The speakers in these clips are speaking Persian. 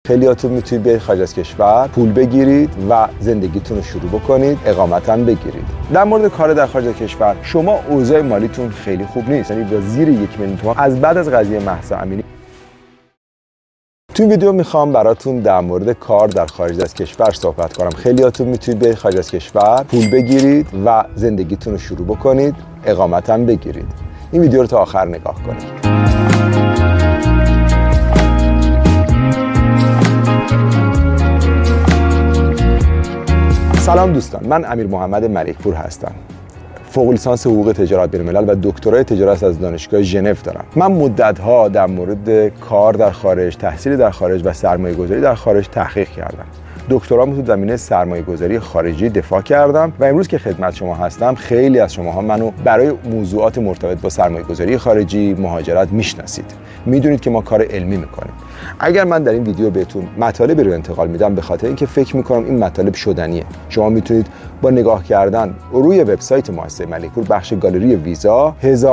خیلیاتون میتونید به خارج از کشور پول بگیرید و زندگیتون رو شروع بکنید، اقامت هم بگیرید. در مورد کار در خارج از کشور، شما اوضاع مالیتون خیلی خوب نیست، یعنی با زیر 1 میلیون تومان از بعد از قضیه مهسا امینی. تو این ویدیو میخوام براتون در مورد کار در خارج از کشور صحبت کنم. خیلیاتون میتونید به خارج از کشور پول بگیرید و زندگیتون رو شروع بکنید، اقامت هم بگیرید. این ویدیو رو تا آخر نگاه کنید. سلام دوستان، من امیر محمد ملکپور هستم. فوق لیسانس حقوق تجارت بین‌الملل و دکترای تجارت از دانشگاه ژنو دارم. من مدت‌ها در مورد کار در خارج، تحصیل در خارج و سرمایه‌گذاری در خارج تحقیق کردم. دکترامو تو زمینه سرمایه‌گذاری خارجی دفاع کردم و امروز که خدمت شما هستم، خیلی از شماها منو برای موضوعات مرتبط با سرمایه‌گذاری خارجی، مهاجرت میشناسید. میدونید که ما کار علمی میکنیم. اگر من در این ویدیو بهتون مطالبی رو انتقال میدم به خاطر اینکه فکر میکنم این مطالب شدنیه. شما میتونید با نگاه کردن روی وبسایت مؤسسه ملکپور بخش گالری ویزا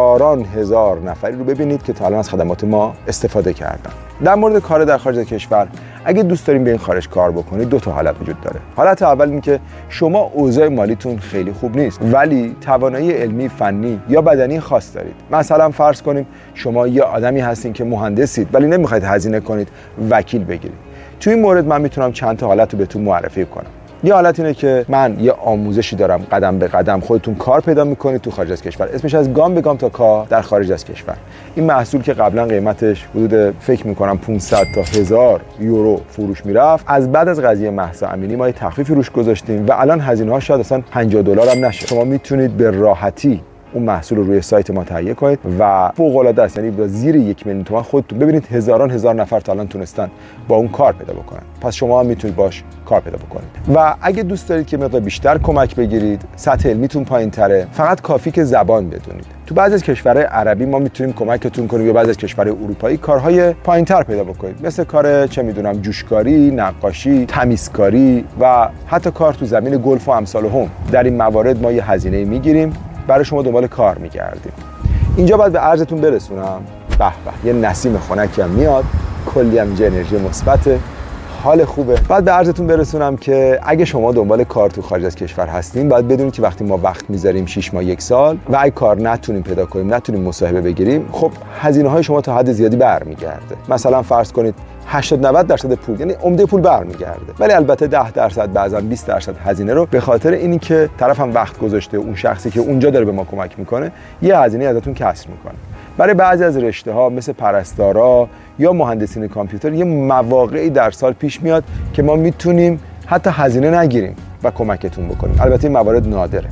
هزار نفری رو ببینید که تا الان از خدمات ما استفاده کردن. در مورد کار در خارج از کشور، اگه دوست دارین بیاین خارج کار بکنید، دو تا حالت وجود داره. حالت اول این که شما اوضاع مالیتون خیلی خوب نیست ولی توانایی علمی، فنی یا بدنی خاص دارید. مثلا فرض کنیم شما یه آدمی هستین که مهندسید ولی نمیخواید هزینه کنید وکیل بگیرید. تو این مورد من میتونم چند تا حالت رو بهتون معرفی کنم. یه حالت اینه که من یه آموزشی دارم، قدم به قدم خودتون کار پیدا میکنید تو خارج از کشور. اسمش از گام به گام تا کار در خارج از کشور. این محصول که قبلا قیمتش حدود فکر میکنم 500 تا 1000 یورو فروش میرفت، از بعد از قضیه مهسا امینی ما یه تخفیفی روش گذاشتیم و الان هزینه‌ها شاید اصلا $50 هم نشه. شما میتونید به راحتی اون محصول رو روی سایت ما تهیه کنید و فوق العاده است. یعنی با زیر 1 میلیون تومان خودتون ببینید هزار نفر تا الان تونستن با اون کار پیدا بکنن. پس شما هم میتونید باش کار پیدا بکنید. و اگه دوست دارید که مقدار بیشتر کمک بگیرید، سطح علمیتون پایین‌تره، فقط کافی که زبان بدونید. تو بعضی از کشورهای عربی ما میتونیم کمکتون کنیم یا بعضی از کشورهای اروپایی کارهای پایین‌تر پیدا بکنید، مثل کار چه میدونم جوشکاری، نقاشی، تمیزکاری و حتی کار تو زمین گلف و امثال هم. در این موارد ما یه هزینه میگیریم، برای شما دنبال کار میگردیم. اینجا باید به عرضتون برسونم به یه نسیم خنکی هم میاد، کلی هم اینجا انرژی مثبته، حال خوبه. بعد به عرضتون برسونم که اگه شما دنبال کار تو خارج از کشور هستین، باید بدونید که وقتی ما وقت میذاریم 6 ماه 1 سال و اگه کار نتونیم پیدا کنیم، نتونیم مصاحبه بگیریم، خب هزینه‌های شما تا حد زیادی برمیگرده. مثلا فرض کنید 80-90% پول، یعنی عمده پول برمیگرده، ولی البته 10% بعضا 20% هزینه رو به خاطر اینی که طرف هم وقت گذاشته، اون شخصی که اونجا داره به ما کمک میکنه یه هزینه ازتون کسر میکنه. برای بعضی از رشته‌ها مثل پرستارا یا مهندسین کامپیوتر یه مواقعی در سال پیش میاد که ما میتونیم حتی هزینه نگیریم و کمکتون بکنیم. البته این موارد نادره.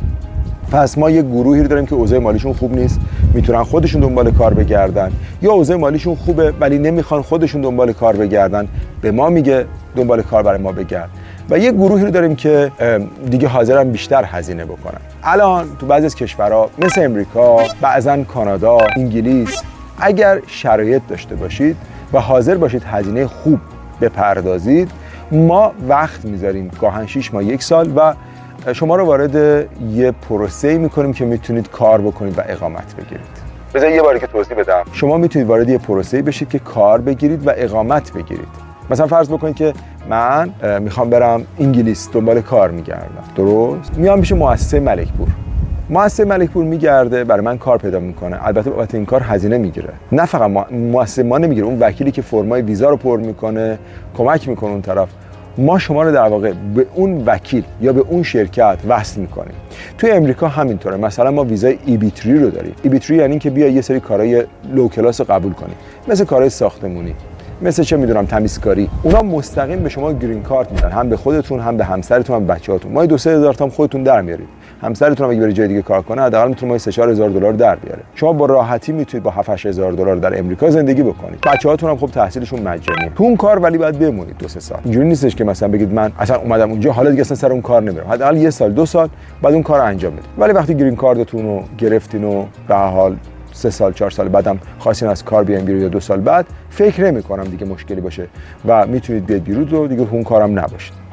پس ما یه گروهی رو داریم که اوضاع مالیشون خوب نیست، میتونن خودشون دنبال کار بگردن، یا اوضاع مالیشون خوبه ولی نمیخوان خودشون دنبال کار بگردن، به ما میگه دنبال کار برای ما بگرد. و یه گروهی رو داریم که دیگه حاضرن بیشتر هزینه بکنن. الان تو بعضی از کشورها مثل امریکا، بعضن کانادا، انگلیس، اگر شرایط داشته باشید و حاضر باشید هزینه خوب بپردازید، ما وقت میذاریم گاهن 6 ماه 1 سال و شما رو وارد یه پروسه‌ای میکنیم که میتونید کار بکنید و اقامت بگیرید. بذار یه باری که توضیح بدم. شما میتونید وارد یه پروسه‌ای بشید که کار بگیرید و اقامت بگیرید. مثلا فرض بکنید که من میخوام برم انگلیس، دنبال کار میگردم، درست؟ میام پیش مؤسسه ملکپور. مؤسسه ملکپور میگرده برای من کار پیدا میکنه. البته بابت این کار هزینه میگیره. نه فقط مؤسسه ما نمیگیره، اون وکیلی که فرمای ویزا رو پر میکنه، کمک میکنه اون طرف. ما شما رو در واقع به اون وکیل یا به اون شرکت وصل میکنیم. توی امریکا همینطوره. مثلا ما ویزای EB3 رو داریم. EB3 یعنی که بیا یه سری کارهای لو کلاس رو قبول کنی، مثل کارهای ساختمونی، مثل چه میدونم تمیزکاری. اونا مستقیم به شما گرین کارت میدن، هم به خودتون، هم به همسرتون، هم به بچه‌هاتون. ما 2-3 هزار تا خودتون در میارید. همسرتون هم اگه بره جای دیگه کار کنه، حداقل میتونه ما 3-4 هزار دلار در بیاره. شما با راحتی میتونید با 7-8 هزار دلار در امریکا زندگی بکنید. بچه‌هاتون هم خب تحصیلشون مجانیه. تو اون کار ولی باید بمونید 2-3 سال. اینجوری نیستش که مثلا بگید من اصلا اومدم اونجا حالا دیگه اصلا سر اون کار نمیرم. حداقل 1 سال 2 سال بعد اون کارو انجام بدید. ولی وقتی گرین کارتتون رو گرفتین و به هر حال 3 سال 4 سال بعدم خواستین از کار بیاین بیرون یا 2 سال بعد، فکر نمی‌کنم دیگه مشکلی باشه و میتونید بیاید بیرون و دیگه اون کارم نباشید.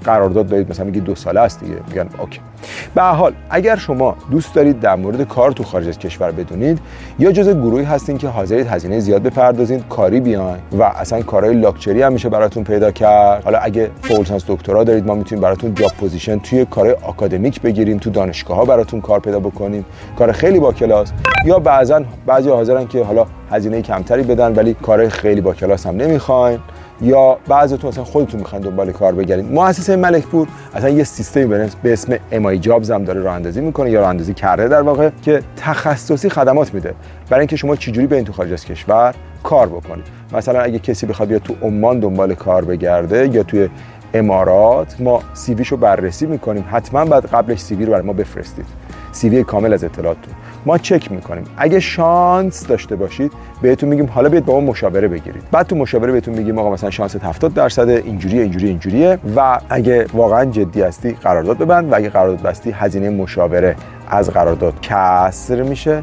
قرارداد دارید مثلا میگید 2 ساله است دیگه، میگن اوکی. به هر حال اگر شما دوست دارید در مورد کار تو خارج از کشور بدونید، یا جزء گروهی هستین که حاضرید هزینه زیاد بپردازین کاری بیاین و اصلا کارهای لاکچری هم میشه براتون پیدا کرد. حالا اگه فوق لیسانس دکترا دارید ما میتونیم براتون جاب پوزیشن توی کارهای آکادمیک بگیریم، تو دانشگاه‌ها براتون کار پیدا بکنیم، کار خیلی با کلاس. یا بعضی حاضرن که حالا هزینه کمتری بدن ولی کارهای خیلی با کلاس هم نمیخواین، یا بعضیتون اصلا خودتون میخواین دنبال کار بگردید. مؤسسه ملکپور اصلا یه سیستمی به اسم امای جابز هم داره راه‌اندازی میکنه یا راه‌اندازی کرده در واقع، که تخصصی خدمات میده برای اینکه شما چجوری برین تو خارج از کشور کار بکنید. مثلا اگه کسی بخواد بیاد تو عمان دنبال کار بگرده یا توی امارات، ما سی ویشو بررسی میکنیم، حتما بعد قبلش سی وی رو برای ما بفرستید، سی وی کامل از اطلاعاتتون ما چک میکنیم. اگه شانس داشته باشید بهتون میگیم حالا بیاید با ما مشاوره بگیرید. بعد تو مشاوره بهتون میگیم آقا مثلا شانست 70%، اینجوریه و اگه واقعا جدی هستی قرارداد ببند، و اگه قرارداد بستی هزینه مشاوره از قرارداد کسر میشه،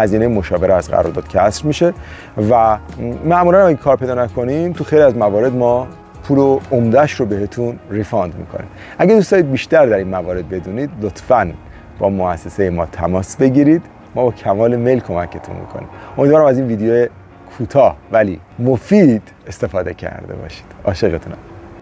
و معمولا اگه کار پیدا نکنیم تو خیلی از موارد ما پول عمده‌اش رو بهتون ریفاند میکنیم. اگه دوست دارید بیشتر در این موارد بدونید لطفاً با مؤسسه ما تماس بگیرید، ما با کمال میل کمکتون میکنیم. امیدوارم از این ویدیو کوتاه ولی مفید استفاده کرده باشید. عاشقتونم.